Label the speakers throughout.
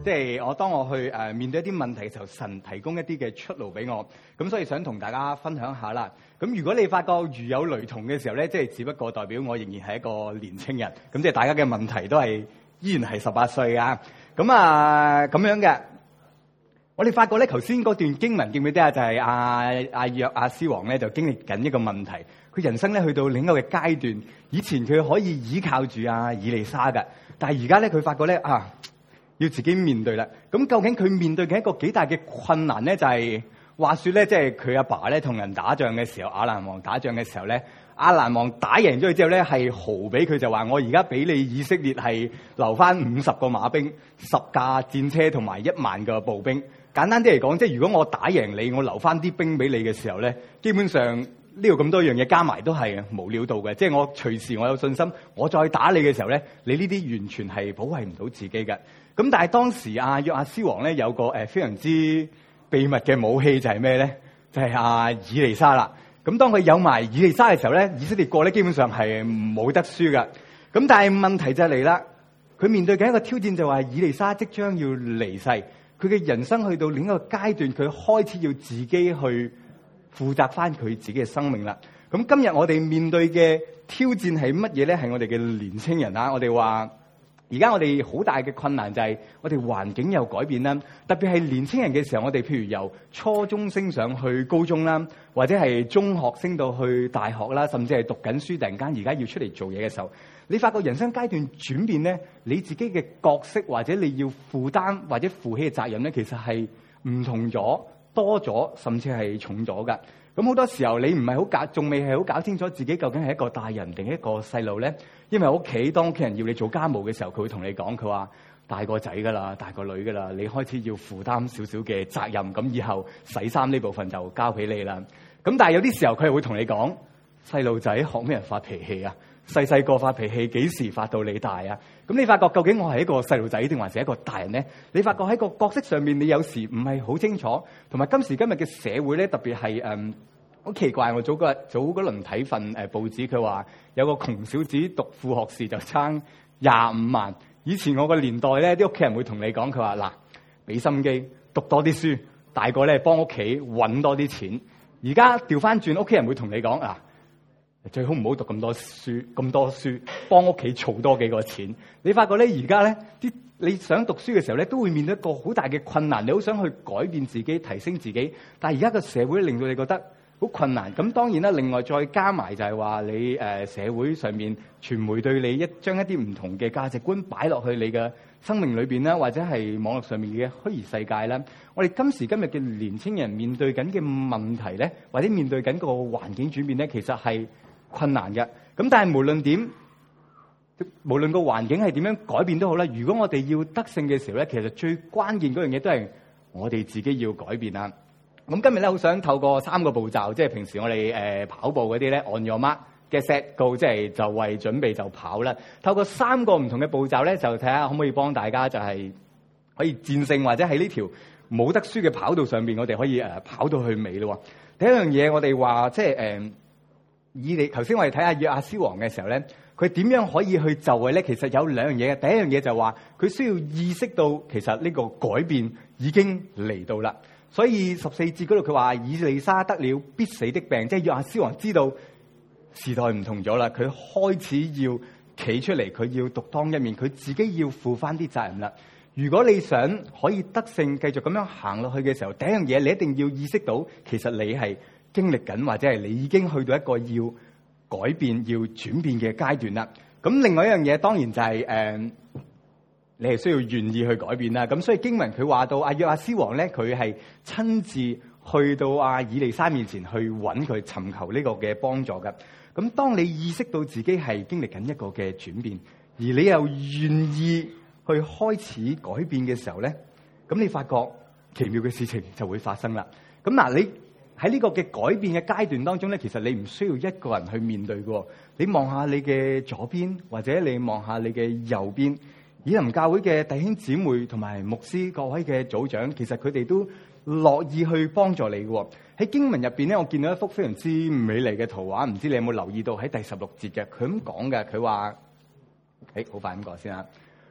Speaker 1: 即係當我去面對一啲問題嘅時候，神提供一啲嘅出路俾我。咁所以想同大家分享下啦。咁如果你發覺如有雷同嘅時候咧，即係只不過代表我仍然係一個年青人。咁即係大家嘅問題都係依然係18歲啊。咁咁樣嘅。我哋發覺咧，頭先嗰段經文記唔記得啊？就係阿約阿施王咧，就經歷緊一個問題。佢人生咧去到另一個嘅階段，以前佢可以依靠住以利沙嘅，但係而家咧佢發覺咧要自己面對啦。咁究竟佢面對嘅一個幾大嘅困難咧？就係話說咧，即係佢阿爸咧同人打仗嘅時候，亞蘭王打仗嘅時候咧，亞蘭王打贏咗佢之後咧，係豪俾佢就話：我而家俾你以色列係留翻50個馬兵、10架戰車同埋1萬個步兵。簡單啲嚟講，即係如果我打贏你，我留翻啲兵俾你嘅時候咧，基本上呢度咁多樣嘢加埋都係無料到嘅。即係我隨時我有信心，我再打你嘅時候咧，你呢啲完全係保衞唔到自己嘅。咁但係當時約阿施王咧有個非常之秘密嘅武器就係咩咧？就係以利沙啦。咁當佢有埋以利沙嘅時候咧，以色列國咧基本上係冇得輸㗎。咁但係問題就嚟啦，佢面對緊一個挑戰就係以利沙即將要離世。佢嘅人生去到另一個階段，佢開始要自己去負責翻佢自己嘅生命啦。咁今日我哋面對嘅挑戰係乜嘢咧？係我哋嘅年青人啦。我哋話而家我哋好大嘅困難就係我哋環境有改變啦。特別係年青人嘅時候，我哋譬如由初中升上去高中啦，或者係中學升到去大學啦，甚至係讀緊書，突然間而家要出嚟做嘢嘅時候，你發覺人生階段轉變咧，你自己嘅角色或者你要負擔或者負起嘅責任咧，其實係唔同咗、多咗，甚至係重咗噶。咁好多時候你唔係好搞，仲未係好搞清楚自己究竟係一個大人定一個細路咧。因為屋企當屋企人要你做家務嘅時候，佢會同你講，佢話大個仔噶啦，大個女噶啦，你開始要負擔少少嘅責任，咁以後洗衫呢部分就交俾你啦。咁但係有啲時候佢係會同你講，細路仔學咩人發脾氣啊？細細個發脾氣，幾時發到你大啊？咁你發覺究竟我係一個細路仔定還是一個大人咧？你發覺喺個角色上面，你有時唔係好清楚。同埋今時今日嘅社會咧，特別係好奇怪。我早嗰輪睇份報紙，佢話有個窮小子讀副學士就爭25萬。以前我個年代咧，啲屋企人會同你講，佢話嗱，俾心機讀多啲書，大個咧幫屋企揾多啲錢。而家調翻轉，屋企人會同你講嗱，最好唔好讀咁多書，幫屋企儲多幾個錢。你發覺咧，而家咧你想讀書嘅時候咧，都會面對一個好大嘅困難。你好想去改變自己、提升自己，但係而家個社會令到你覺得好困難。咁當然啦，另外再加埋就係話你社會上面傳媒對你將一啲唔同嘅價值觀擺落去你嘅生命裏邊啦，或者係網絡上面嘅虛擬世界啦。我哋今時今日嘅年青人面對緊嘅問題咧，或者面對緊個環境轉變咧，其實係困難嘅。咁但係無論點，無論個環境係點樣改變都好啦。如果我哋要得勝嘅時候咧，其實最關鍵嗰樣嘢都係我哋自己要改變啦。咁今日咧好想透過3個步驟，即係平時我哋跑步嗰啲咧 on your mark get set go， 即係就為準備就跑啦。透過3個唔同嘅步驟咧，就睇下可唔可以幫大家就係可以戰勝，或者喺呢條冇得輸嘅跑道上面，我哋可以跑到去尾咯。第一樣嘢我哋話即係以你頭先我哋睇下約阿施王嘅時候咧，佢點樣可以去就位咧？其實有2樣嘢嘅。第一樣嘢就係話佢需要意識到其實呢個改變已經嚟到啦。所以14節嗰度佢話以利沙得了必死的病，即係約阿施王知道時代唔同咗啦，佢開始要企出嚟，佢要獨當一面，佢自己要負翻啲責任啦。如果你想可以得勝，繼續咁樣行落去嘅時候，第一樣嘢你一定要意識到，其實你係經歷緊，或者係你已經去到一個要改變、要轉變嘅階段啦。咁另外一樣嘢，當然就係你係需要願意去改變啦。咁所以經文佢話到約阿施王咧，佢係親自去到以利沙面前去揾佢，尋求呢個嘅幫助嘅。咁當你意識到自己係經歷緊一個嘅轉變，而你又願意去開始改變嘅時候咧，咁你發覺奇妙嘅事情就會發生啦。咁嗱，你喺呢個嘅改變嘅階段當中咧，其實你唔需要一個人去面對嘅。你望下你嘅左邊，或者你望下你嘅右邊，以琳教會嘅弟兄姊妹同埋牧師各位嘅組長，其實佢哋都樂意去幫助你嘅。喺經文入邊咧，我見到一幅非常之美麗嘅圖畫，唔知你有冇留意到喺第16節嘅，佢咁講嘅，佢話，好快咁講先啦。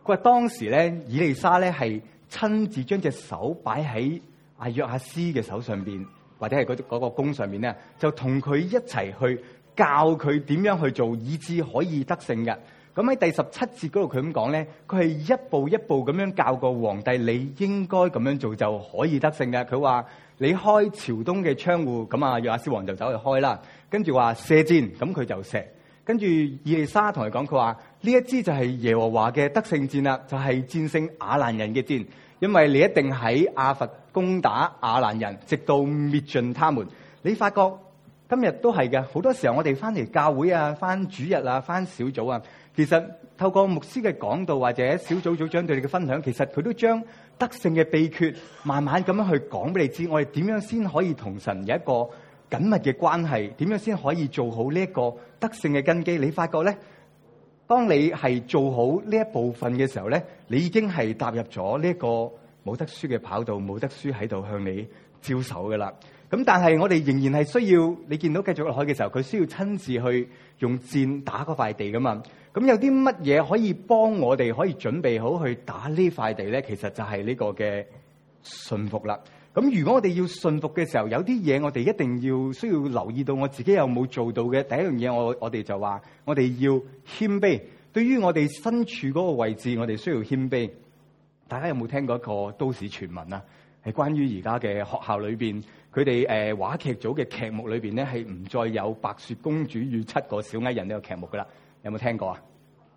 Speaker 1: 佢話當時咧，以利沙咧係親自將隻手擺喺阿約阿斯嘅手上邊，或者係嗰個弓上面咧，就同佢一齊去教佢點樣去做，以致可以得勝嘅。咁喺第17節嗰度佢咁講咧，佢係一步一步咁樣教個皇帝，你應該咁樣做就可以得勝嘅。佢話你開朝東嘅窗戶，咁啊約阿斯王就走去開啦，跟住話射箭，咁佢就射。跟住以利沙同佢講，佢話呢一支就係耶和華嘅得勝箭啦，就係戰勝亞蘭人嘅箭，因為你一定喺亞弗攻打亞蘭人，直到滅盡他們。你發覺今日都係嘅，好多時候我哋翻嚟教會啊，翻主日啊，翻小組啊，其實透過牧師嘅講道或者小組組長對你嘅分享，其實佢都將得勝嘅秘訣慢慢咁樣去講俾你知，我哋點樣先可以同神有一個緊密嘅關係，點樣先可以做好呢一個得勝嘅根基？你發覺咧，當你係做好呢一部分嘅時候咧，你已經係踏入咗呢一個冇得輸嘅跑道，冇得輸喺度向你招手噶啦。咁但係我哋仍然係需要，你見到繼續落去嘅時候，佢需要親自去用箭打嗰塊地噶嘛。咁有啲乜嘢可以幫我哋可以準備好去打呢塊地咧？其實就係呢個嘅信服啦。咁如果我哋要信服嘅時候，有啲嘢我哋一定要需要留意到，我自己有冇做到嘅。第一樣嘢，我哋就話我哋要謙卑。對於我哋身處嗰個位置，我哋需要謙卑。大家有冇聽過一個都市傳聞啊？係關於而家嘅學校裏邊，佢哋話劇組嘅劇目裏邊咧，係唔再有白雪公主與7個小矮人呢個劇目噶啦。有冇聽過啊？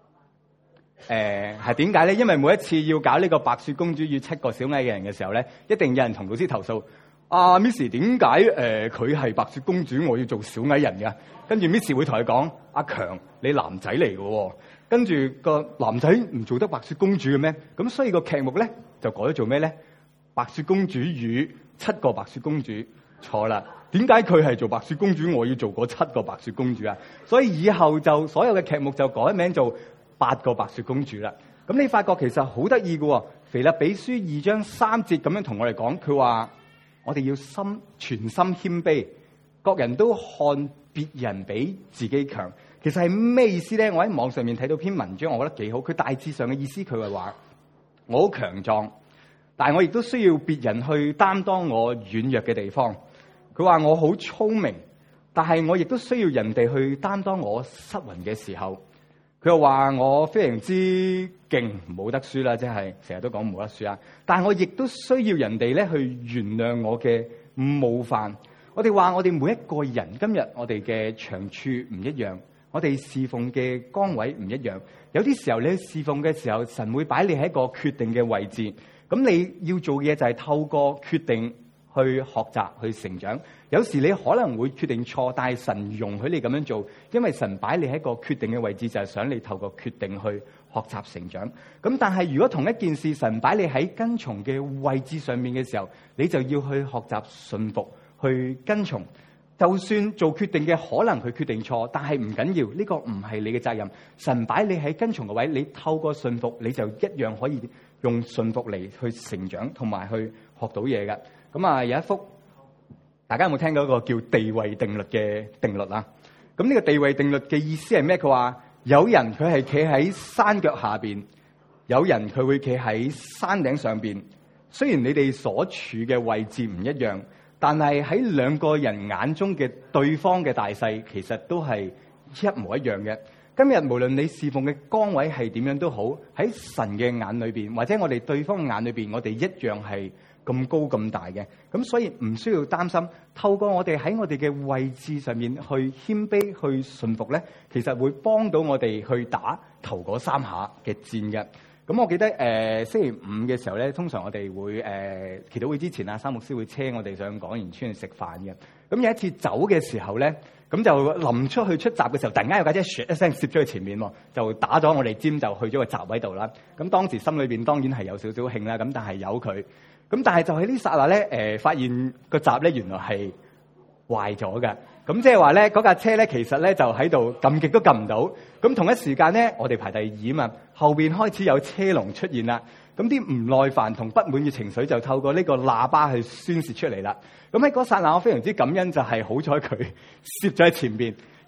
Speaker 1: 係點解咧？因為每一次要搞呢個白雪公主與7個小矮人嘅時候咧，一定有人同老師投訴：Miss 點解佢係白雪公主，我要做小矮人㗎？跟住 Miss 會同佢講：阿強，你男仔嚟㗎，跟住個男仔唔做得白雪公主嘅咩？咁所以個劇目咧就改咗做咩咧？白雪公主與7個白雪公主。錯啦！點解佢係做白雪公主，我要做嗰7個白雪公主啊？所以以後就所有嘅劇目就改名做8個白雪公主啦。咁你發覺其實好得意嘅喎，腓立比書2章3節咁樣同我哋講，佢話我哋要全心謙卑，各人都看別人比自己強。其實係咩意思咧？我喺網上面睇到篇文章，我覺得幾好。佢大致上嘅意思，佢係話我好強壯，但係我亦都需要別人去擔當我軟弱嘅地方。佢話我好聰明，但係我亦都需要人哋去擔當我失魂嘅時候。佢又話我非常之勁，冇得輸啦，即係成日都講冇得輸啊！但係我亦都需要人哋咧去原諒我嘅冒犯。我哋話我哋每一個人今日我哋嘅長處唔一樣，我哋侍奉嘅崗位唔一樣。有啲時候你去侍奉嘅時候，神會擺你喺一個決定嘅位置。咁你要做嘅嘢就係透過決定去學習去成長。有時你可能會決定錯，但係神容許你咁樣做，因為神擺你喺一個決定嘅位置，就係想你透過決定去學習成長。咁但係如果同一件事神擺你喺跟從嘅位置上面嘅時候，你就要去學習順服去跟從。就算做決定嘅可能佢決定錯，但係唔緊要，呢個唔係你嘅責任。神擺你喺跟從嘅位，你透過順服，你就一樣可以用順服嚟去成長同埋去學到嘢嘅。咁啊，有一幅大家有冇聽過一個叫地位定律嘅定律啊？咁呢個地位定律嘅意思係咩？佢話有人佢係企喺山腳下邊，有人佢會企喺山頂上邊。雖然你哋所處嘅位置唔一樣，但係喺兩個人眼中嘅對方嘅大細，其實都係一模一樣嘅。今日無論你侍奉嘅崗位係點樣都好，喺神嘅眼裏邊，或者我哋對方嘅眼裏邊，我哋一樣係咁高咁大嘅。咁所以唔需要擔心，透過我哋喺我哋嘅位置上面去謙卑去順服咧，其實會幫到我哋去打頭嗰3下嘅戰嘅。咁我記得星期5嘅時候咧，通常我哋會祈禱會之前啊，三牧師會車我哋上港園村去食飯嘅。咁有一次走嘅時候咧，咁就臨出閘嘅時候，突然間有架車唰一聲攝咗去前面喎，就打咗我哋尖，就去咗個閘位度啦。咁當時心裏邊當然係有少少興啦，咁但係由佢。咁但係就喺呢剎那咧，發現個閘咧原來係壞咗嘅。咁即係話咧，嗰架車咧其實咧就喺度撳極都撳唔到。咁同一時間咧，我哋排第2啊嘛，後邊開始有車龍出現啦。咁啲唔耐煩同不滿嘅情緒就透過呢個喇叭去宣泄出嚟啦。咁喺嗰剎那，我非常之感恩，就係好彩佢攝咗喺前邊，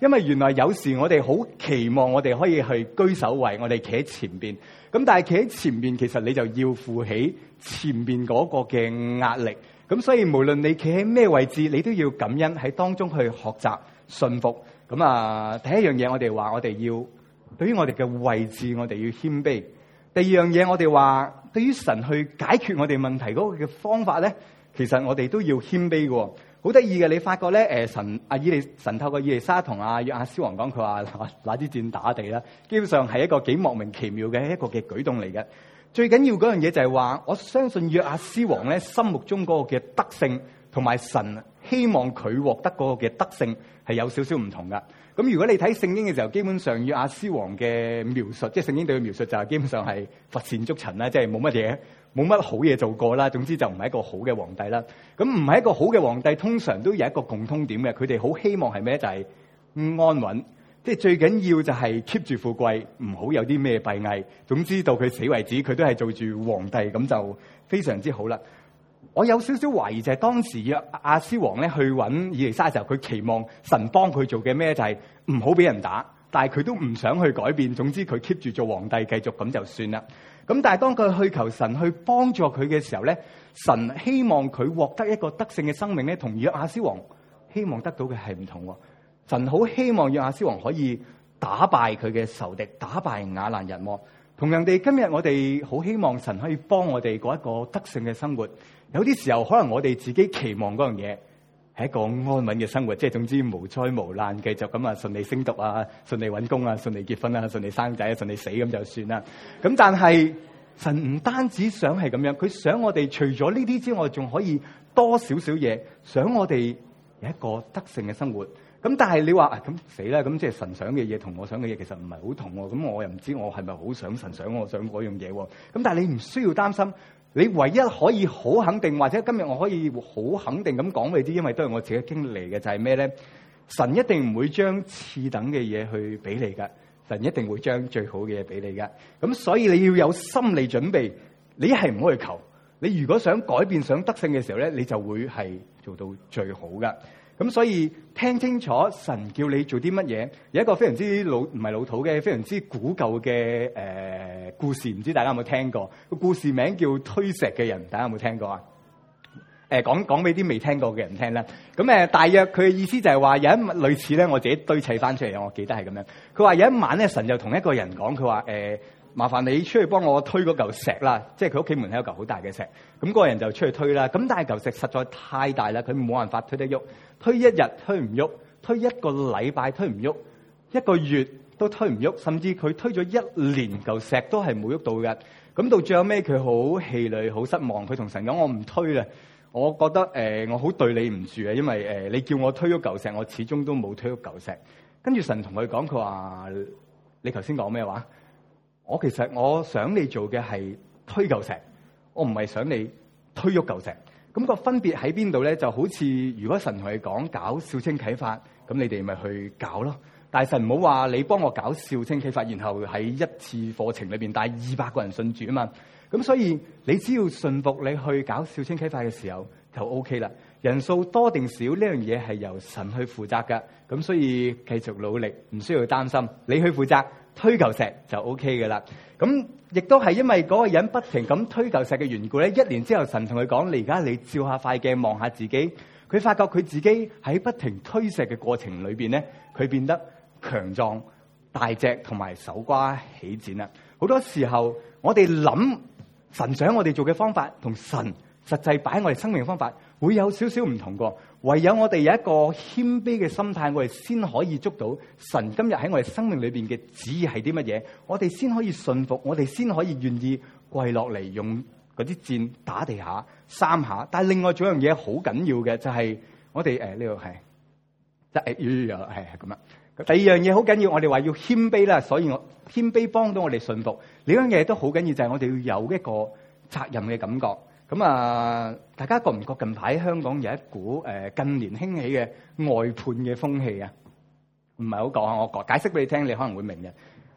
Speaker 1: 因為原來有時我哋好期望我哋可以去居首位，我哋企喺前邊。咁但係企喺前邊，其實你就要負起前邊嗰個嘅壓力。咁所以無論你企喺咩位置，你都要感恩喺當中去學習信服。咁啊，第一樣嘢我哋話我哋要對於我哋嘅位置，我哋要謙卑。第二樣嘢我哋話對於神去解決我哋問題嗰個嘅方法咧，其實我哋都要謙卑嘅。好得意嘅，你發覺咧，神透過以利沙同阿約阿施王講，佢話拿支箭打地啦，基本上係一個幾莫名其妙嘅一個嘅舉動嚟嘅。最緊要嗰樣嘢就係話，我相信約阿施王咧心目中嗰個嘅德性，同埋神希望佢獲得嗰個嘅德性係有少少唔同噶。咁如果你睇聖經嘅時候，基本上約阿施王嘅描述，即係聖經對佢描述就係基本上係乏善足陳啦，即係冇乜好嘢做過啦。總之就唔係一個好嘅皇帝啦。咁唔係一個好嘅皇帝，通常都有一個共通點嘅，佢哋好希望係咩？就係安穩，即係最緊要就係 keep 住富貴，唔好有啲咩閉翳。總之到佢死為止，佢都係做住皇帝，咁就非常之好啦。我有少少懷疑就係當時約阿施王咧去揾以利沙嘅時候，佢期望神幫佢做嘅咩？就係唔好俾人打，但係佢都唔想去改變。總之佢 keep 住做皇帝，繼續咁就算啦。咁但係當佢去求神去幫助佢嘅時候咧，神希望佢獲得一個德性嘅生命咧，同約阿施王希望得到嘅係唔同。神好希望約阿施王可以打敗佢嘅仇敵，打敗亞蘭人。同樣地，今日我哋好希望神可以幫我哋過一個德性嘅生活。有啲時候可能我哋自己期望嗰樣嘢係一個安穩嘅生活，即係總之無災無難，繼續咁啊順利升讀啊，順利揾工啊，順利結婚啊，順利生仔啊，順利死咁就算啦。咁但係神唔單止想係咁樣，佢想我哋除咗呢啲之外，仲可以多少少嘢，想我哋有一個德性嘅生活。咁但係你話咁死啦，咁即係神想嘅嘢同我想嘅嘢其實唔係好同喎。咁我又唔知我係咪好想神想我想嗰樣嘢喎。咁但係你唔需要擔心。你唯一可以好肯定，或者今日我可以好肯定咁講俾你知，因為都係我自己經歷嚟嘅，就係咩咧？神一定唔會將次等嘅嘢去俾你噶，神一定會將最好嘅嘢俾你噶。咁所以你要有心理準備，你係唔好去求。你如果想改變、想得勝嘅時候咧，你就會係做到最好噶。咁所以聽清楚神叫你做啲乜嘢，有一個非常之唔係老土嘅，非常之古舊嘅故事，唔知大家有冇聽過？個故事名叫推石嘅人，大家有冇聽過啊？講俾啲未聽過嘅人聽啦。咁大約佢嘅意思就係話有一類似咧，我自己堆砌翻出嚟，我記得係咁樣。佢話有一晚咧，神就同一個人講，佢話麻煩你出去幫我推嗰嚿石啦，即係佢屋企門口有嚿好大嘅石。咁嗰個人就出去推啦。咁但係嚿石實在太大啦，佢冇辦法推得喐。推一日推唔喐，推一個禮拜推唔喐，一個月都推唔喐，甚至佢推咗一年嚿石都係冇喐到嘅。咁到最後尾佢好氣餒、好失望，佢同神講：我唔推啦，我覺得我好對你唔住啊，因為你叫我推咗嚿石，我始終都冇推咗嚿石。跟住神同佢講，佢話：你頭先講咩話？其實我想你做嘅係推嚿石，我唔係想你推喐嚿石。咁個分別喺邊度咧？就好似如果神同你講搞少青啟發，咁你哋咪去搞咯。但係神唔好話你幫我搞少青啟發，然後喺一次課程裏邊帶200個人信主啊嘛。咁所以你只要信服你去搞少青啟發嘅時候就 OK 啦。人數多定少呢樣嘢係由神去負責㗎。咁所以繼續努力，唔需要擔心，你去負責。推嚿石就 OK 嘅啦。咁亦都係因為嗰個人不停咁推嚿石嘅緣故咧，1年之後神同佢講：你而家你照下塊鏡望下自己。佢發覺佢自己喺不停推石嘅過程裏邊咧，佢變得強壯、大隻同埋手瓜起展啦。好多時候我哋諗神想我哋做嘅方法同神實際擺喺我哋生命嘅方法會有少少唔同過。唯有我哋有一個謙卑嘅心態，我哋先可以捉到神今日喺我哋生命裏邊嘅旨意係啲乜嘢，我哋先可以信服，我哋先可以願意跪落嚟用嗰啲箭打地下3下。但係另外仲有一樣嘢好緊要嘅，就係我哋呢度係即係咁啦。第二樣嘢好緊要，我哋話要謙卑啦，所以我謙卑幫到我哋信服。呢樣嘢都好緊要，就係我哋要有一個責任嘅感覺。咁啊，大家覺唔覺近排香港有一股近年興起嘅外判嘅風氣啊？唔係好講啊，我解釋俾你聽，你可能會明嘅。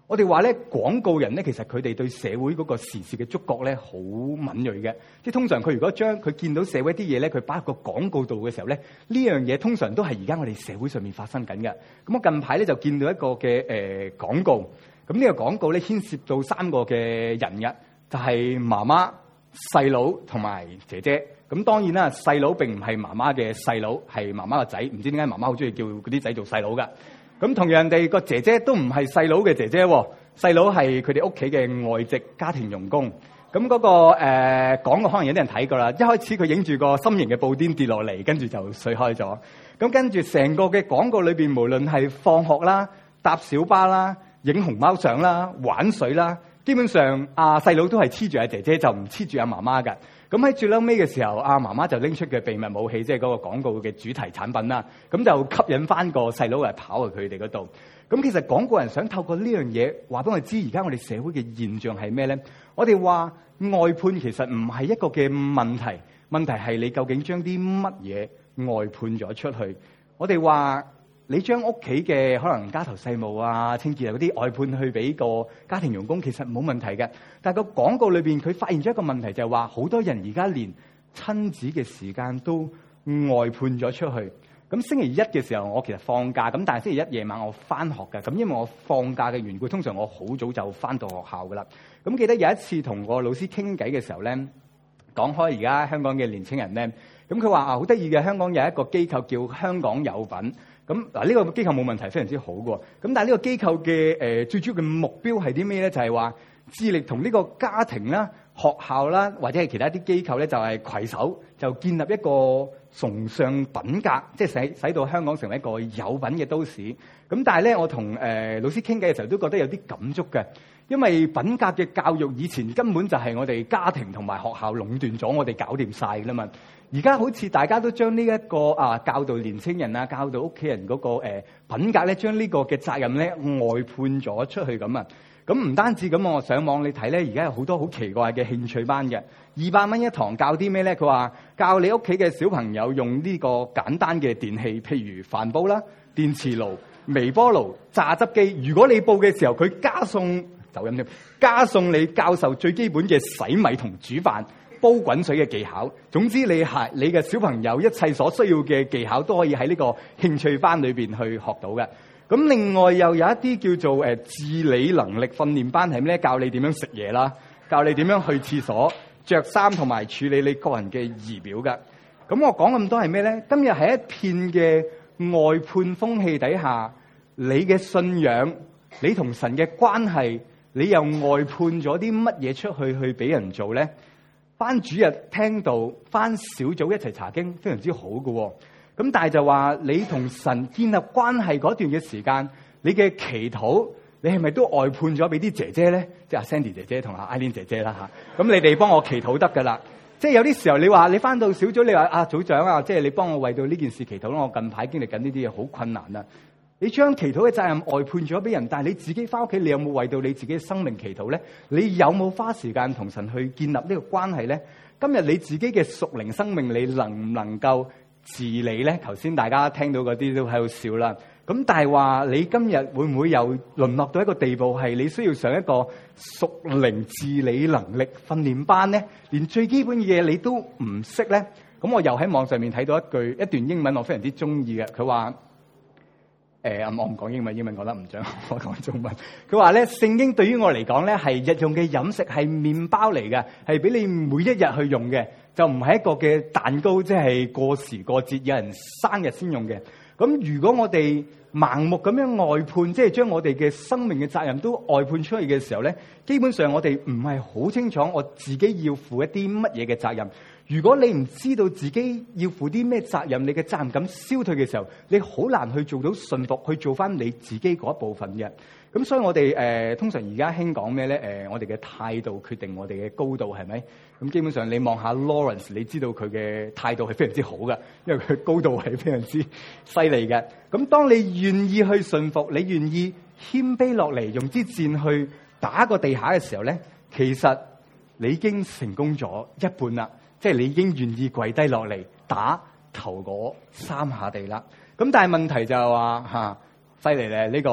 Speaker 1: 我哋話咧，廣告人咧，其實佢哋對社會嗰個時事嘅觸覺咧，好敏銳嘅。即係通常佢如果將佢見到社會啲嘢咧，佢擺喺個廣告度嘅時候咧，呢樣嘢通常都係而家我哋社會上面發生緊嘅。咁我近排咧就見到一個嘅廣告，咁呢個廣告咧牽涉到3個嘅人嘅，就係媽媽、細佬同埋姐姐。咁當然啦，細佬並唔係媽媽嘅細佬，係媽媽個仔。唔知點解媽媽好中意叫嗰啲仔做細佬噶。咁同樣地，個姐姐都唔係細佬嘅姐姐喎，細佬係佢哋屋企嘅外籍家庭傭工。咁嗰個廣告可能有啲人睇過啦。一開始佢影住個心形嘅布甸跌落嚟，跟住就碎開咗。咁跟住成個嘅廣告裏邊，無論係放學啦、搭小巴啦、影熊貓相啦、玩水啦，基本上阿細佬都係黐住阿姐姐，就唔黐住阿媽媽㗎。咁喺最嬲尾嘅時候，阿媽媽就拎出嘅秘密武器，即係嗰個廣告嘅主題產品啦。咁就吸引翻個細佬嚟跑去佢哋嗰度。咁其實廣告人想透過呢樣嘢話俾我哋知，而家我哋社會嘅現象係咩咧？我哋話外判其實唔係一個嘅問題，問題係你究竟將啲乜嘢外判咗出去？我哋話你將屋企嘅可能家頭細務啊、清潔啊嗰啲外判去俾個家庭傭工，其實冇問題嘅。但係個廣告裏邊佢發現咗一個問題，就係話好多人而家連親子嘅時間都外判咗出去。咁星期一嘅時候我其實放假，咁但係星期一夜晚我翻學㗎。咁因為我放假嘅緣故，通常我好早就翻到學校噶啦。咁記得有一次同個老師傾偈嘅時候咧，講開而家香港嘅年青人咧，咁佢話好得意嘅，香港有一個機構叫香港有品。咁嗱，呢個機構冇問題，非常之好嘅。咁但係呢個機構嘅最主要嘅目標係啲咩咧？就係話致力同呢個家庭啦、學校啦，或者係其他啲機構咧，就係攜手就建立一個崇尚品格，即係使到香港成為一個有品嘅都市。咁但係咧，我同老師傾偈嘅時候都覺得有啲感觸嘅，因為品格嘅教育以前根本就係我哋家庭同埋學校壟斷咗，我哋搞掂晒㗎啦嘛。而家好似大家都將呢一個教導年青人啊、教導屋企人嗰個品格咧，將呢個嘅責任咧外判咗出去咁啊。咁唔單止咁，我上網你睇咧，而家有好多好奇怪嘅興趣班嘅，200蚊一堂教啲咩咧？佢話教你屋企嘅小朋友用呢個簡單嘅電器，譬如飯煲啦、電磁爐、微波爐、榨汁機。如果你報嘅時候，佢加送你教授最基本嘅洗米同煮飯、煲滾水嘅技巧。總之你嘅小朋友一切所需要嘅技巧都可以喺呢個興趣班裏邊去學到嘅。咁另外又有一啲叫做自理能力訓練班，係咩咧？教你點樣食嘢啦，教你點樣去廁所、着衫同埋處理你個人嘅儀表㗎。咁我講咁多係咩咧？今日喺一片嘅外判風氣底下，你嘅信仰、你同神嘅關係，你又外判咗啲乜嘢出去俾人做咧？翻主日聽道，翻小組一齊查經，非常之好㗎。咁但係就話你同神建立關係嗰段嘅時間，你嘅祈禱，你係咪都外判咗俾啲姐姐咧？即係阿 Sandy 姐姐同阿 Eileen 姐姐啦嚇。咁你哋幫我祈禱得噶啦。即係有啲時候你話你翻到小組，你話組長啊，即係你幫我為到呢件事祈禱啦。我近排經歷緊呢啲嘢好困難啊。你將祈禱嘅責任外判咗俾人，但係你自己翻屋企，你有冇為到你自己嘅生命祈禱咧？你有冇花時間同神去建立呢個關係咧？今日你自己嘅屬靈生命，你能唔能夠治理咧？頭先大家聽到嗰啲都喺度笑啦。咁但係話你今日會唔會又淪落到一個地步，係你需要上一個屬靈治理能力訓練班咧？連最基本嘅嘢你都唔識咧？咁我又喺網上面睇到一段英文，我非常之中意嘅。佢話我唔講英文，英文講得唔準，我講中文。佢話咧，聖經對於我嚟講咧，係日用嘅飲食，係麵包嚟嘅，係俾你每一日去用嘅，就唔係一個嘅蛋糕，即係過時過節有人生日先用嘅。咁如果我哋盲目咁樣外判，即係將我哋嘅生命嘅責任都外判出去嘅時候咧，基本上我哋唔係好清楚我自己要負一啲乜嘢嘅責任。如果你唔知道自己要負啲咩責任，你嘅責任感消退嘅時候，你好難去做到順服，去做翻你自己嗰一部分嘅。咁所以我哋通常而家興講咩咧？我哋嘅態度決定我哋嘅高度，係咪？咁基本上你望下 Lawrence， 你知道佢嘅態度係非常之好嘅，因為佢高度係非常之犀利嘅。咁當你願意去順服，你願意謙卑落嚟，用支箭去打個地下嘅時候咧，其實你已經成功咗一半啦。即係你已經願意跪低落嚟打頭嗰3下地啦。咁但係問題就係話犀利咧，呢個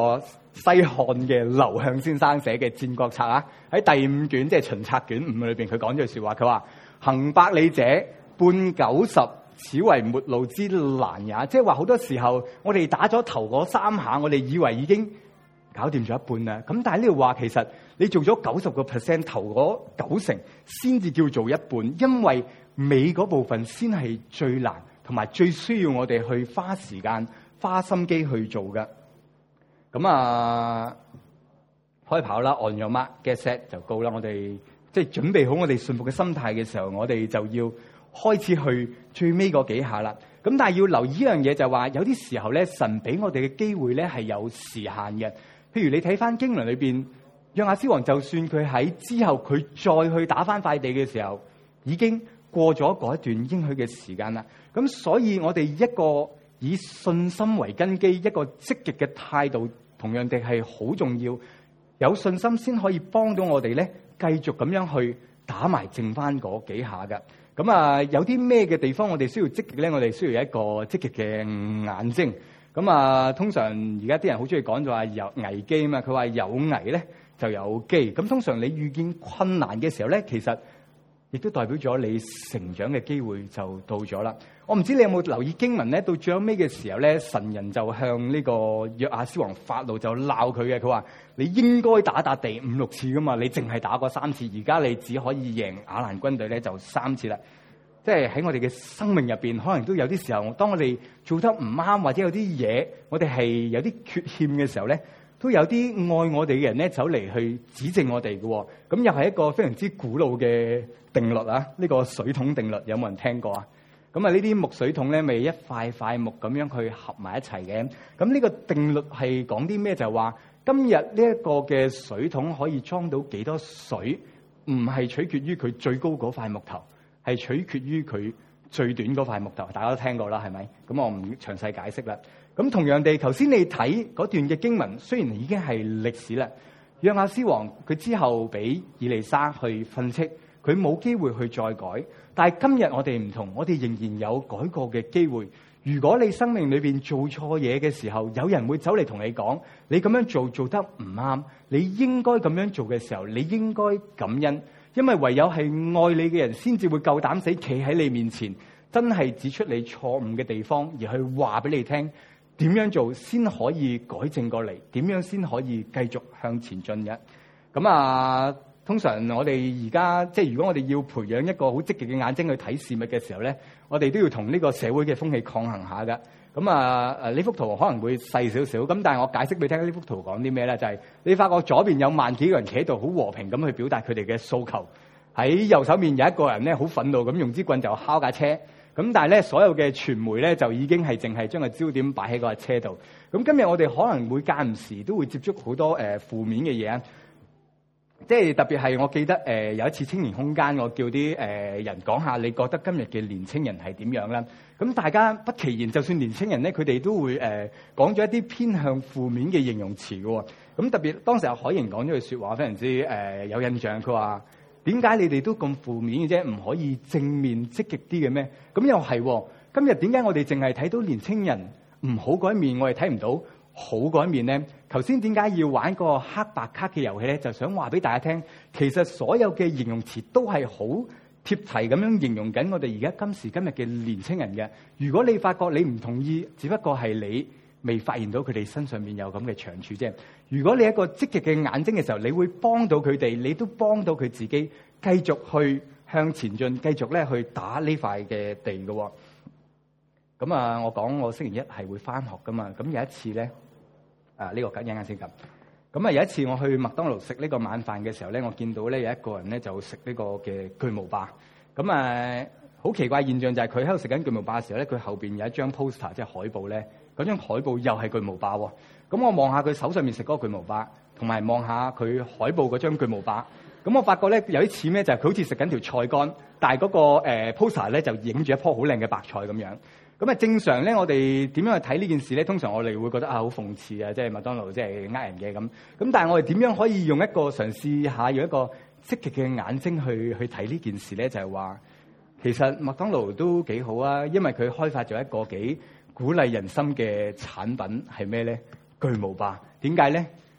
Speaker 1: 西漢嘅劉向先生寫嘅《戰國策》啊，喺第5卷即係秦策卷5裏邊，佢講咗句説話，佢話：行百里者，半90，此為末路之難也。即係話好多時候，我哋打咗頭嗰3下，我哋以為已經搞掂咗一半啦。咁但係呢度話，其實你做咗90%，頭嗰90%先至叫做一半，因為尾嗰部分先係最難，同埋最需要我哋去花時間、花心機去做嘅。咁啊，開跑啦 ，on your mark get set 就高啦。我哋即係準備好我哋順服嘅心態嘅時候，我哋就要開始去最尾嗰幾下啦。咁但係要留意一樣嘢，就係話有啲時候咧，神俾我哋嘅機會咧係有時限嘅。譬如你睇翻經文裏邊，約亞斯王就算佢喺之後佢再去打翻塊地嘅時候，已經過咗嗰一段應許嘅時間啦。咁所以我哋一個以信心為根基，一個積極嘅態度，同樣地係好重要。有信心先可以幫到我哋咧，繼續咁樣去打埋剩翻嗰幾下嘅。咁啊，有啲咩嘅地方我哋需要積極咧？我哋需要一個積極嘅眼睛。咁啊，通常而家啲人好中意講就話有危機啊嘛。佢話有危咧就有機。咁通常你遇見困難嘅時候咧，其實亦都代表咗你成長嘅機會就到咗啦。我唔知你有冇留意經文咧，到最後尾嘅時候咧，神人就向呢個約亞斯王發怒，就鬧佢嘅。佢話：你應該打笪地5、6次噶嘛，你淨係打過3次，而家你只可以贏亞蘭軍隊咧就3次啦。即係喺我哋嘅生命入邊，可能都有啲時候，當我哋做得唔啱，或者有啲嘢我哋係有啲缺陷嘅時候咧，都有啲愛我哋嘅人咧走嚟去指正我哋嘅。咁又係一個非常之古老嘅定律啊！呢個水桶定律有冇人聽過啊？咁啊，呢啲木水桶咧，咪一塊塊木咁樣去合埋一齊嘅。咁呢個定律係講啲咩？就係話今日呢一個嘅水桶可以裝到幾多水，唔係取決於佢最高嗰塊木頭。係取決於佢最短嗰塊木頭，大家都聽過啦，係咪？咁我唔詳細解釋啦。咁同樣地，頭先你睇嗰段嘅經文，雖然已經係歷史啦，約亞斯王佢之後俾以利沙去訓斥，佢冇機會去再改。但係今日我哋唔同，我哋仍然有改過嘅機會。如果你生命裏邊做錯嘢嘅時候，有人會走嚟同你講，你咁樣做得唔啱，你應該咁樣做嘅時候，你應該感恩。因為唯有係愛你嘅人，先至會夠膽死企喺你面前，真係指出你錯誤嘅地方，而去話俾你聽點樣做先可以改正過嚟，點樣先可以繼續向前進嘅。咁啊，通常我哋而家即係如果我哋要培養一個好積極嘅眼睛去睇事物嘅時候咧，我哋都要同呢個社會嘅風氣抗衡下噶。咁啊，呢幅圖可能會細少少，咁但係我解釋俾你聽呢幅圖講啲咩咧？就係你發覺左邊有萬幾個人企喺度，好和平咁去表達佢哋嘅訴求。喺右手面有一個人咧，好憤怒咁用支棍就敲架車。咁但係咧，所有嘅傳媒咧就已經係淨係將個焦點擺喺嗰架車度。咁今日我哋可能會間唔時都會接觸好多負面嘅嘢啊。即係特別係我記得有一次青年空間，我叫啲人講下你覺得今日嘅年青人係點樣啦。咁大家不其然，就算年青人咧，佢哋都會講咗一啲偏向負面嘅形容詞嘅。咁特別當時阿海瑩講咗句説話，非常之有印象。佢話：點解你哋都咁負面嘅啫？唔可以正面積極啲嘅咩？咁又係。今日點解我哋淨係睇到年青人唔好嗰一面，我哋睇唔到好嗰一面咧？頭先點解要玩個黑白卡嘅遊戲咧？就想話俾大家聽，其實所有嘅形容詞都係好貼題咁樣形容緊我哋而家今時今日嘅年青人嘅。如果你發覺你唔同意，只不過係你未發現到佢哋身上面有咁嘅長處啫。如果你一個積極嘅眼睛嘅時候，你會幫到佢哋，你都幫到佢自己，繼續去向前進，繼續咧去打呢塊嘅地嘅。咁啊，我講我星期一係會返學噶嘛。咁有一次咧。呢個緊一陣先咁。咁啊，有一次我去麥當勞食呢個晚飯嘅時候咧，我見到咧有一個人咧就食呢個嘅巨無霸。咁啊，好奇怪現象就係佢喺度食緊巨無霸嘅時候咧，佢後邊有一張 poster 即係海報咧，嗰張海報又係巨無霸喎。咁我望下佢手上面食嗰個巨無霸，同埋望下佢海報嗰張巨無霸。咁我發覺咧有啲似咩？就係佢好似食緊條菜乾，但係嗰個poster 咧就影住一樖好靚嘅白菜咁樣。咁啊，正常咧，我哋點樣去睇呢件事咧？通常我哋會覺得好諷刺啊，即係麥當勞即係呃人嘅咁。咁但係我哋點樣可以用一個嘗試下，用一個積極嘅眼睛去睇呢件事咧？就係話，其實麥當勞都幾好啊，因為佢開發咗一個幾鼓勵人心嘅產品係咩咧？巨無霸。點解咧？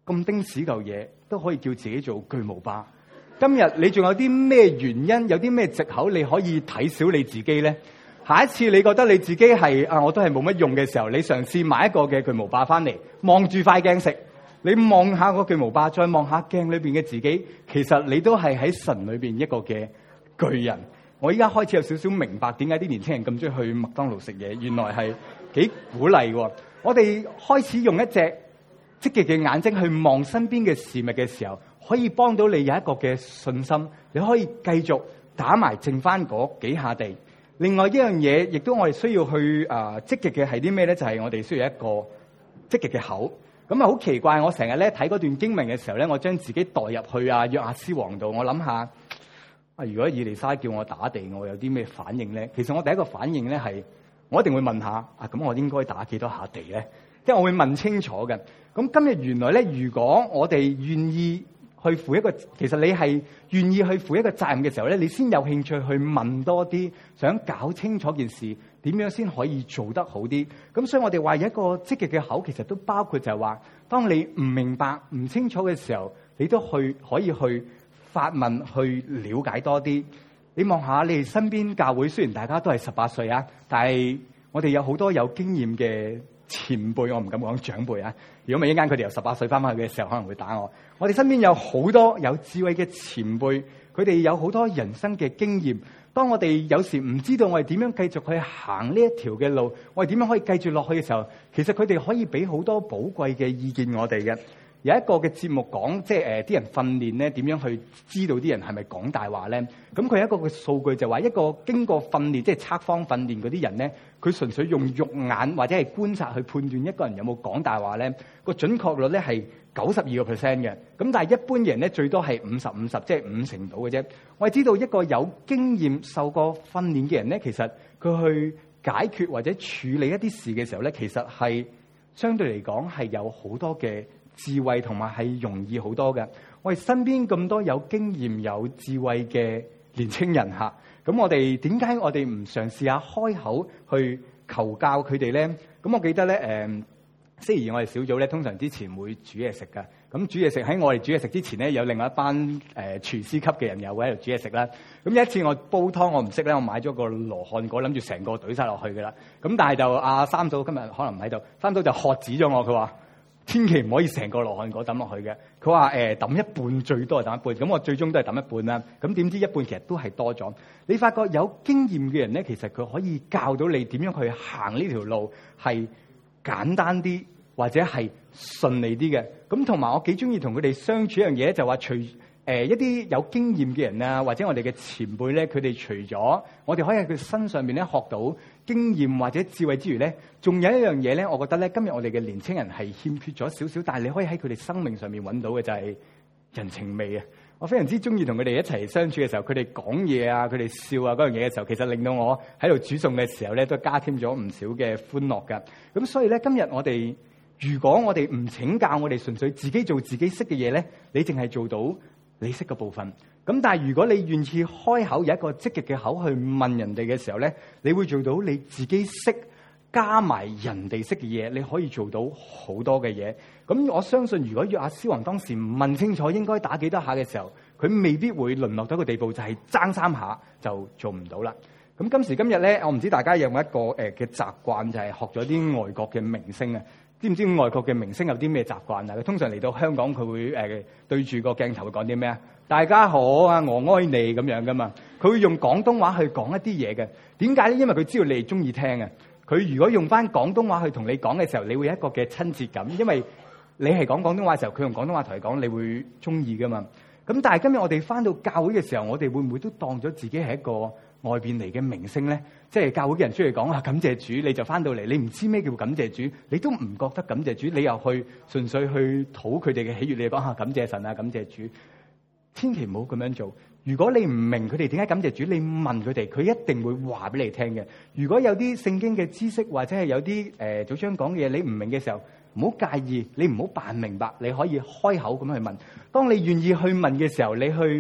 Speaker 1: 咁丁屎嚿嘢都可以叫自己做巨無霸。今日你仲有啲咩原因，有啲咩藉口你可以睇小你自己咧？下一次你覺得你自己係我都係冇乜用嘅時候，你嘗試買一個嘅巨無霸翻嚟，望住塊鏡食，你望下個巨無霸，再望下鏡裏邊嘅自己，其實你都係喺神裏邊一個嘅巨人。我依家開始有少少明白點解啲年輕人咁中意去麥當勞食嘢，原來係幾鼓勵喎。我哋開始用一隻積極嘅眼睛去望身邊嘅事物嘅時候，可以幫到你有一個嘅信心，你可以繼續打埋剩翻嗰幾下地。另外一樣嘢，亦都我哋需要去積極嘅係啲咩咧？就係我哋需要一個積極嘅口。咁啊好奇怪，我成日咧睇嗰段經文嘅時候咧，我將自己代入去約阿斯王度，我諗下如果以利沙叫我打地，我有啲咩反應咧？其實我第一個反應咧係，我一定會問下咁我應該打幾多下地咧？即係我會問清楚嘅。咁今日原來咧，如果我哋願意去負一個，其實你係願意去負一個責任嘅時候咧，你先有興趣去問多啲，想搞清楚件事點樣先可以做得好啲。咁所以我哋話有一個積極嘅口，其實都包括就係話，當你唔明白、唔清楚嘅時候，你都可以去發問，去了解多啲。你望下你哋身邊教會，雖然大家都係18歲但係我哋有好多有經驗嘅前輩，我唔敢講長輩如果咪一間佢哋由18歲翻返去嘅時候，可能會打我。我哋身邊有好多有智慧嘅前輩，佢哋有好多人生嘅經驗。當我哋有時唔知道我哋點樣繼續去行呢一條嘅路，我哋點樣可以繼續落去嘅時候，其實佢哋可以俾好多寶貴嘅意見我哋嘅。有一個嘅節目講，即係啲人訓練咧，點樣去知道啲人係咪講大話咧？咁佢有一個嘅數據就話，一個經過訓練，即係測謊訓練嗰啲人咧，佢純粹用肉眼或者係觀察去判斷一個人有冇講大話咧，個準確率咧係92%嘅。咁但係一般人咧最多係50-50，即係5成到嘅啫。我哋知道一個有經驗、受過訓練嘅人咧，其實佢去解決或者處理一啲事嘅時候咧，其實係相對嚟講係有好多嘅智慧，同埋係容易好多嘅。我哋身邊咁多有經驗有智慧嘅年青人咁我哋點解我哋唔嘗試下開口去求教佢哋咧？咁我記得咧星期二我哋小組咧通常之前會煮嘢食㗎。咁煮嘢食，喺我哋煮嘢食之前咧，有另外一班廚師級嘅人又會喺度煮嘢食啦。咁有一次我煲湯我唔識咧，我買咗個羅漢果，諗住成個懟晒落去㗎啦。咁但係就三嫂今日可能唔喺度，三嫂就喝止咗我，佢話千祈唔可以成個羅漢果抌落去嘅。佢話抌一半，最多係抌一半。咁我最終都係抌一半啦。咁點知一半其實都係多咗。你發覺有經驗嘅人咧，其實佢可以教到你點樣去行呢條路係簡單啲，或者係順利啲嘅。咁同埋我幾中意同佢哋相處一樣嘢，就話除一啲有經驗嘅人啊，或者我哋嘅前輩咧，佢哋除咗我哋可以喺佢身上面咧學到經驗或者智慧之餘咧，仲有一樣嘢咧，我覺得咧今日我哋嘅年青人係欠缺咗少少，但係你可以喺佢哋生命上面揾到嘅就係人情味啊！我非常之中意同佢哋一齊相處嘅時候，佢哋講嘢啊，佢哋笑啊嗰樣嘢嘅時候，其實令到我喺度煮餸嘅時候咧，都加添咗唔少嘅歡樂㗎。咁所以咧，今日我哋如果我哋唔請教，我哋純粹自己做自己識嘅嘢咧，你淨係做到你識嘅部分。咁但係如果你願意開口，有一個積極嘅口去問人哋嘅時候咧，你會做到你自己識加埋人哋識嘅嘢，你可以做到好多嘅嘢。咁我相信，如果約阿施王當時唔問清楚應該打幾多下嘅時候，佢未必會淪落到一個地步，就係爭3下就做唔到啦。咁今時今日咧，我唔知大家有冇一個嘅習慣，就係學咗啲外國嘅明星啊。知唔知外國嘅明星有啲咩習慣啊？佢通常嚟到香港，佢會對住個鏡頭會講啲咩啊？大家好啊，我愛你咁樣噶嘛。佢會用廣東話去講一啲嘢嘅。點解咧？因為佢知道你哋中意聽啊。佢如果用翻廣東話去同你講嘅時候，你會有一個嘅親切感，因為你係講廣東話嘅時候，佢用廣東話同你講，你會中意噶嘛。咁但係今日我哋翻到教會嘅時候，我哋會唔會都當咗自己係一個外邊嚟嘅明星咧？即係教會嘅人出嚟講感謝主，你就翻到嚟，你唔知咩叫感謝主，你都唔覺得感謝主，你又去純粹去討佢哋嘅喜悅，你講感謝神啊，感謝主。千祈唔好咁樣做。如果你唔明佢哋點解感謝主，你問佢哋，佢一定會話俾你聽嘅。如果有啲聖經嘅知識或者係有啲組長講嘅嘢你唔明嘅時候，唔好介意，你唔好扮明白，你可以開口咁去問。當你願意去問嘅時候，你去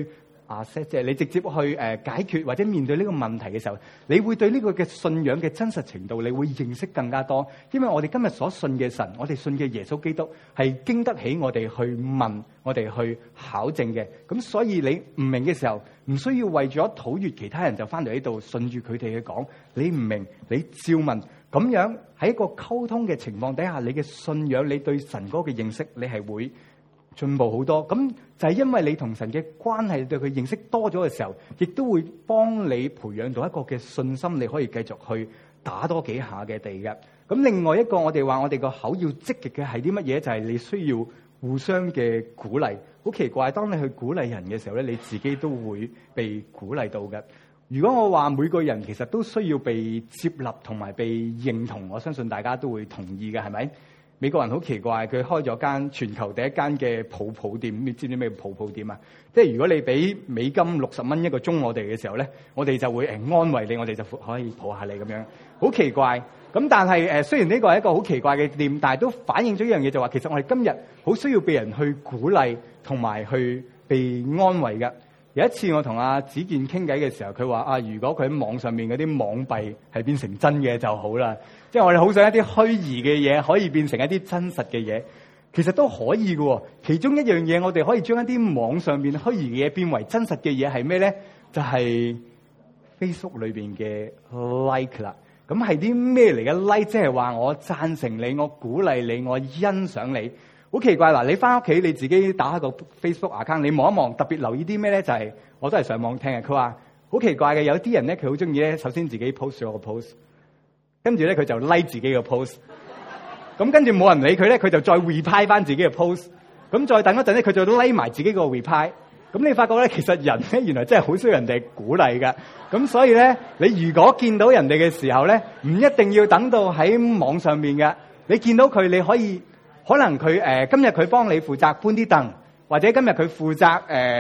Speaker 1: 即係你直接去解決或者面對呢個問題嘅時候，你會對呢個嘅信仰嘅真實程度，你會認識更加多。因為我哋今日所信嘅神，我哋信嘅耶穌基督係經得起我哋去問、我哋去考證嘅。咁所以你唔明嘅時候，唔需要為咗討悅其他人就翻嚟呢度順住佢哋去講。你唔明，你照問。咁樣喺一個溝通嘅情況底下，你嘅信仰、你對神嗰個嘅認識，你係會進步好多。咁就係因為你同神嘅關係，對佢認識多咗嘅時候，亦都會幫你培養到一個嘅信心，你可以繼續去打多幾下嘅地嘅。咁另外一個我哋話我哋個口要積極嘅係啲乜嘢？就係你需要互相嘅鼓勵。好奇怪，當你去鼓勵人嘅時候咧，你自己都會被鼓勵到嘅。如果我話每個人其實都需要被接納同埋被認同，我相信大家都會同意嘅，係咪？美國人好奇怪，佢開咗間全球第一間嘅抱抱店，你知唔知咩抱抱店啊？即係如果你俾美金60蚊一個鐘我哋嘅時候咧，我哋就會安慰你，我哋就可以抱下你咁樣，好奇怪。咁但係雖然呢個係一個好奇怪嘅店，但係都反映咗一樣嘢，就話其實我哋今日好需要被人去鼓勵同埋去被安慰嘅。有一次我同阿子健傾偈嘅時候，佢話如果佢喺網上面嗰啲網幣係變成真嘅就好啦。即係我哋好想一啲虛擬嘅嘢可以變成一啲真實嘅嘢，其實都可以嘅。其中一樣嘢，我哋可以將一啲網上面虛擬嘅嘢變為真實嘅嘢係咩咧？就係 Facebook 裏邊嘅 like 啦。咁係啲咩嚟嘅 like？ 即係話我贊成你，我鼓勵你，我欣賞你。好奇怪嗱！你翻屋企你自己打開個 Facebook account， 你望一望，特別留意啲咩咧？就係我都係上網聽嘅。佢話好奇怪嘅，有啲人咧佢好中意咧，首先自己 post 咗個 post， 跟住咧佢就 like 自己個 post， 咁跟住冇人理佢咧，佢就再 reply 翻自己嘅 post， 咁再等一陣咧，佢就 like 埋自己個 reply。咁你發覺咧，其實人咧原來真係好需要人哋鼓勵㗎。咁所以咧，你如果見到人哋嘅時候咧，唔一定要等到喺網上面嘅，你見到佢你可以。可能佢今日佢幫你負責搬啲凳，或者今日佢負責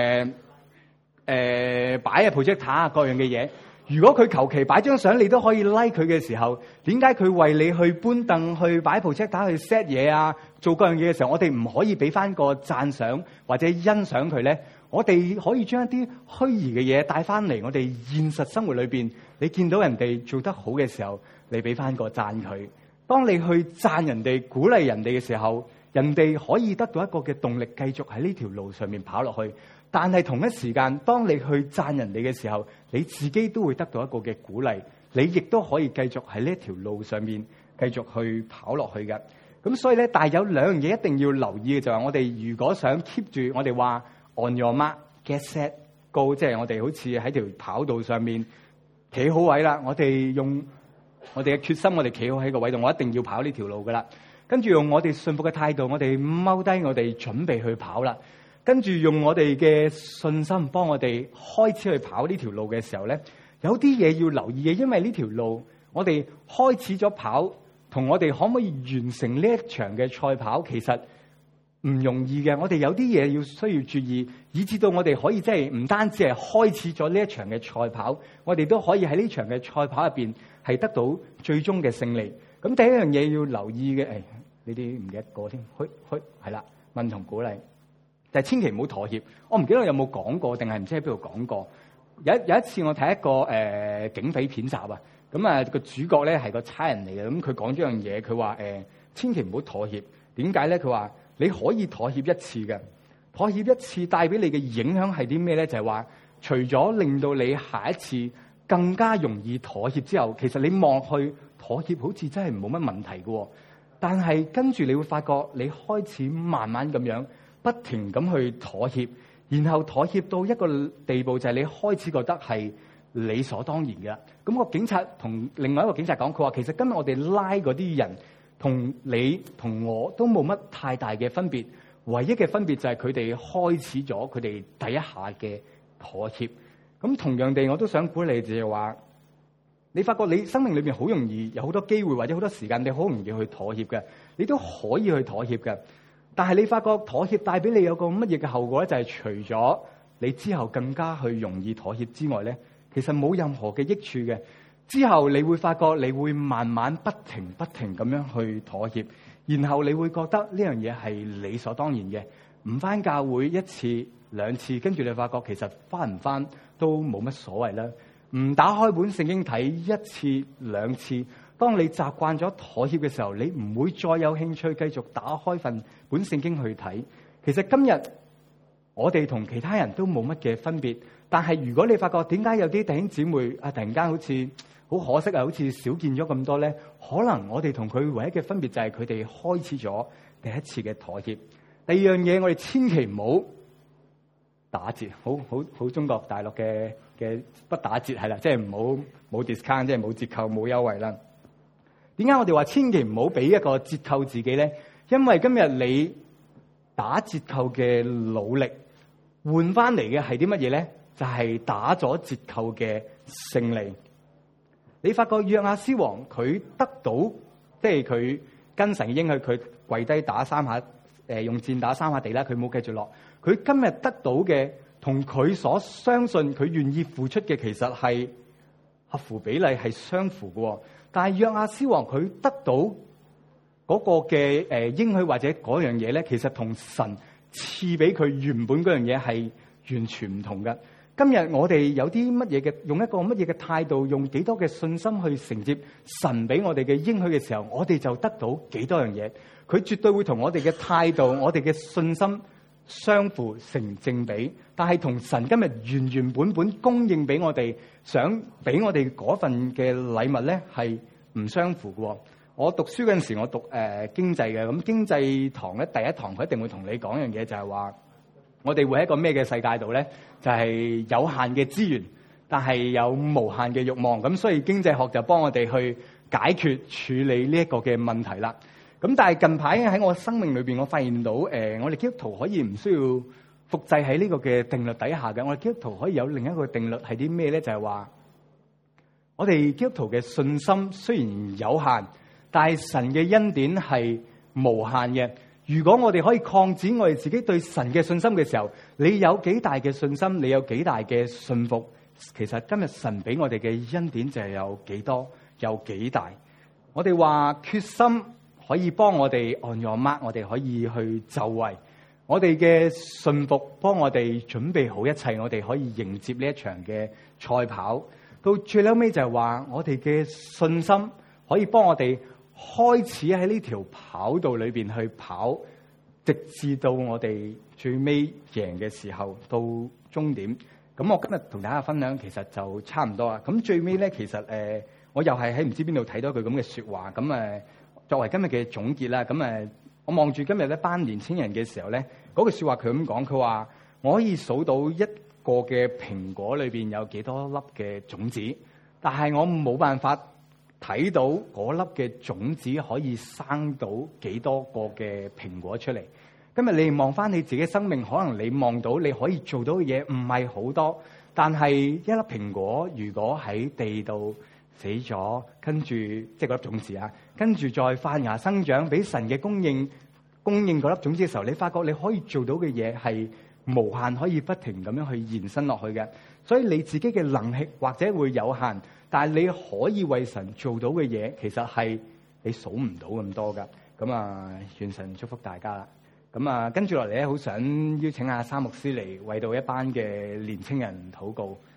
Speaker 1: 擺嘅 projector 啊各樣嘅嘢。如果佢求其擺張相，你都可以 like 佢嘅時候，點解佢為你去搬凳、去擺 projector、去 set 嘢啊、做各樣嘢嘅時候，我哋唔可以俾翻個讚賞或者欣賞佢咧？我哋可以將一啲虛擬嘅嘢帶翻嚟我哋現實生活裏邊。你見到人哋做得好嘅時候，你俾翻個讚佢。當你去讚人哋、鼓勵人哋嘅時候，人哋可以得到一個嘅動力，繼續喺呢條路上面跑落去。但係同一時間，當你去讚人哋嘅時候，你自己都會得到一個嘅鼓勵，你亦都可以繼續喺呢條路上面繼續去跑落去嘅。咁所以咧，但係有兩樣嘢一定要留意嘅，就係我哋如果想 keep 住，我哋話 on your mark, get set, go， 即係我哋好似喺條跑道上面企好位啦，我哋用我哋嘅決心，我哋企好喺個位度，我一定要跑呢條路噶啦。跟住用我哋信服嘅態度，我哋踎低，我哋準備去跑啦。跟住用我哋嘅信心幫我哋開始去跑呢條路嘅時候咧，有啲嘢要留意嘅，因為呢條路我哋開始咗跑，同我哋可唔可以完成呢一場嘅賽跑，其實唔容易嘅。我哋有啲嘢要需要注意，以至到我哋可以即係唔單止係開始咗呢一場嘅賽跑，我哋都可以喺呢場嘅賽跑入邊係得到最終嘅勝利。咁第一樣嘢要留意嘅，呢啲唔記得過添，係啦，問同鼓勵，就係千祈唔好妥協。我唔記得我有冇講過，定係唔知喺邊度講過。有一次我睇一個警匪片集啊，咁個主角咧係個差人嚟嘅，咁佢講咗樣嘢，佢話千祈唔好妥協。點解咧？佢話你可以妥協一次嘅，妥協一次帶俾你嘅影響係啲咩咧？就係話除咗令到你下一次更加容易妥協之後，其實你望去妥協好似真係冇乜問題嘅，但係跟住你會發覺你開始慢慢咁樣不停咁去妥協，然後妥協到一個地步，就係你開始覺得係理所當然嘅。咁個警察同另外一個警察講，佢話其實今日我哋拉嗰啲人同你同我都冇乜太大嘅分別，唯一嘅分別就係佢哋開始咗佢哋第一下嘅妥協。咁同樣地，我都想鼓勵你，就係話你發覺你生命裏面好容易有好多機會或者好多時間，你好容易去妥協嘅，你都可以去妥協嘅。但係你發覺妥協帶俾你有個乜嘢嘅後果咧？就係除咗你之後更加去容易妥協之外咧，其實冇任何嘅益處嘅。之後你會發覺你會慢慢不停咁樣去妥協，然後你會覺得呢樣嘢係理所當然嘅。 唔返教會1次2次，跟住你發覺其實返唔返都冇乜所謂啦。唔打開本聖經睇1次2次，當你習慣咗妥協嘅時候，你唔會再有興趣繼續打開份本聖經去睇。其實今日我哋同其他人都冇乜嘅分別，但係如果你發覺點解有啲弟兄姊妹啊，突然間好似好可惜啊，好似少見咗咁多咧，可能我哋同佢唯一嘅分別就係佢哋開始咗第一次嘅妥協。第二樣嘢，我哋千祈唔好打折，好中國大陸嘅不打折係啦，即係唔好冇 discount，即係冇折扣冇優惠啦。點解我哋話千祈唔好俾一個折扣自己咧？因為今日你打折扣嘅努力換翻嚟嘅係啲乜嘢咧？就係打咗折扣嘅勝利。你發覺約阿斯王佢得到，即係佢跟神嘅應許，佢跪低打3下，用箭打3下地啦，佢冇繼續落。佢今日得到嘅同佢所相信佢願意付出嘅，其實係合乎比例，係相符嘅。但係約阿斯王佢得到嗰個嘅應許或者嗰樣嘢咧，其實同神賜俾佢原本嗰樣嘢係完全唔同嘅。今日我哋有啲乜嘢嘅，用一個乜嘢嘅態度，用幾多嘅信心去承接神俾我哋嘅應許嘅時候，我哋就得到幾多樣嘢。佢絕對會同我哋嘅態度、我哋嘅信心相符成正比。但係同神今日原本供應俾我哋，想俾我哋嗰份嘅禮物咧，係唔相符嘅。我讀書嗰陣時，我讀經濟嘅，咁經濟堂咧第一堂佢一定會同你講一樣嘢，就係話我哋會喺一個咩嘅世界度咧？就係有限嘅資源，但係有無限嘅慾望。咁所以經濟學就幫我哋去解決處理呢一個嘅問題啦。咁但係近排喺我生命裏邊，我發現到我哋基督徒可以唔需要複製喺呢個嘅定律底下嘅。我哋基督徒可以有另一個定律係啲咩咧？就係話我哋基督徒嘅信心雖然有限，但係神嘅恩典係無限嘅。如果我哋可以擴展我哋自己對神嘅信心嘅時候，你有幾大嘅信心，你有幾大嘅信服，其實今日神俾我哋嘅恩典就係有幾多，有幾大。我哋話決心可以幫我哋 on your mark，我哋可以去就位。我哋嘅信服幫我哋準備好一切，我哋可以迎接呢一場嘅賽跑。到最後尾就係話我哋嘅信心可以幫我哋開始喺呢條跑道裏邊去跑，直至到我哋最尾贏嘅時候到終點。咁我今日同大家分享其實就差唔多啦。咁最尾咧，其實我又係喺唔知邊度睇到句咁嘅說話。咁作為今日嘅總結啦，咁我望住今日一班年青人嘅時候咧，嗰句說話佢咁講，佢話我可以數到一個嘅蘋果裏邊有幾多粒嘅種子，但係我冇辦法睇到嗰粒嘅種子可以生到幾多個嘅蘋果出嚟。今日你望翻你自己生命，可能你望到你可以做到嘅嘢唔係好多，但係一粒蘋果如果喺地度死咗，跟住即係嗰粒種子啊，跟住再發芽生長，俾神嘅供應嗰粒種子嘅時候，你發覺你可以做到嘅嘢係無限，可以不停咁樣去延伸落去嘅。所以你自己嘅能力或者會有限，但係你可以為神做到嘅嘢，其實係你數唔到咁多噶。咁願神祝福大家啦。咁跟住落嚟咧，好想邀請阿沙牧師嚟為到一班嘅年青人禱告。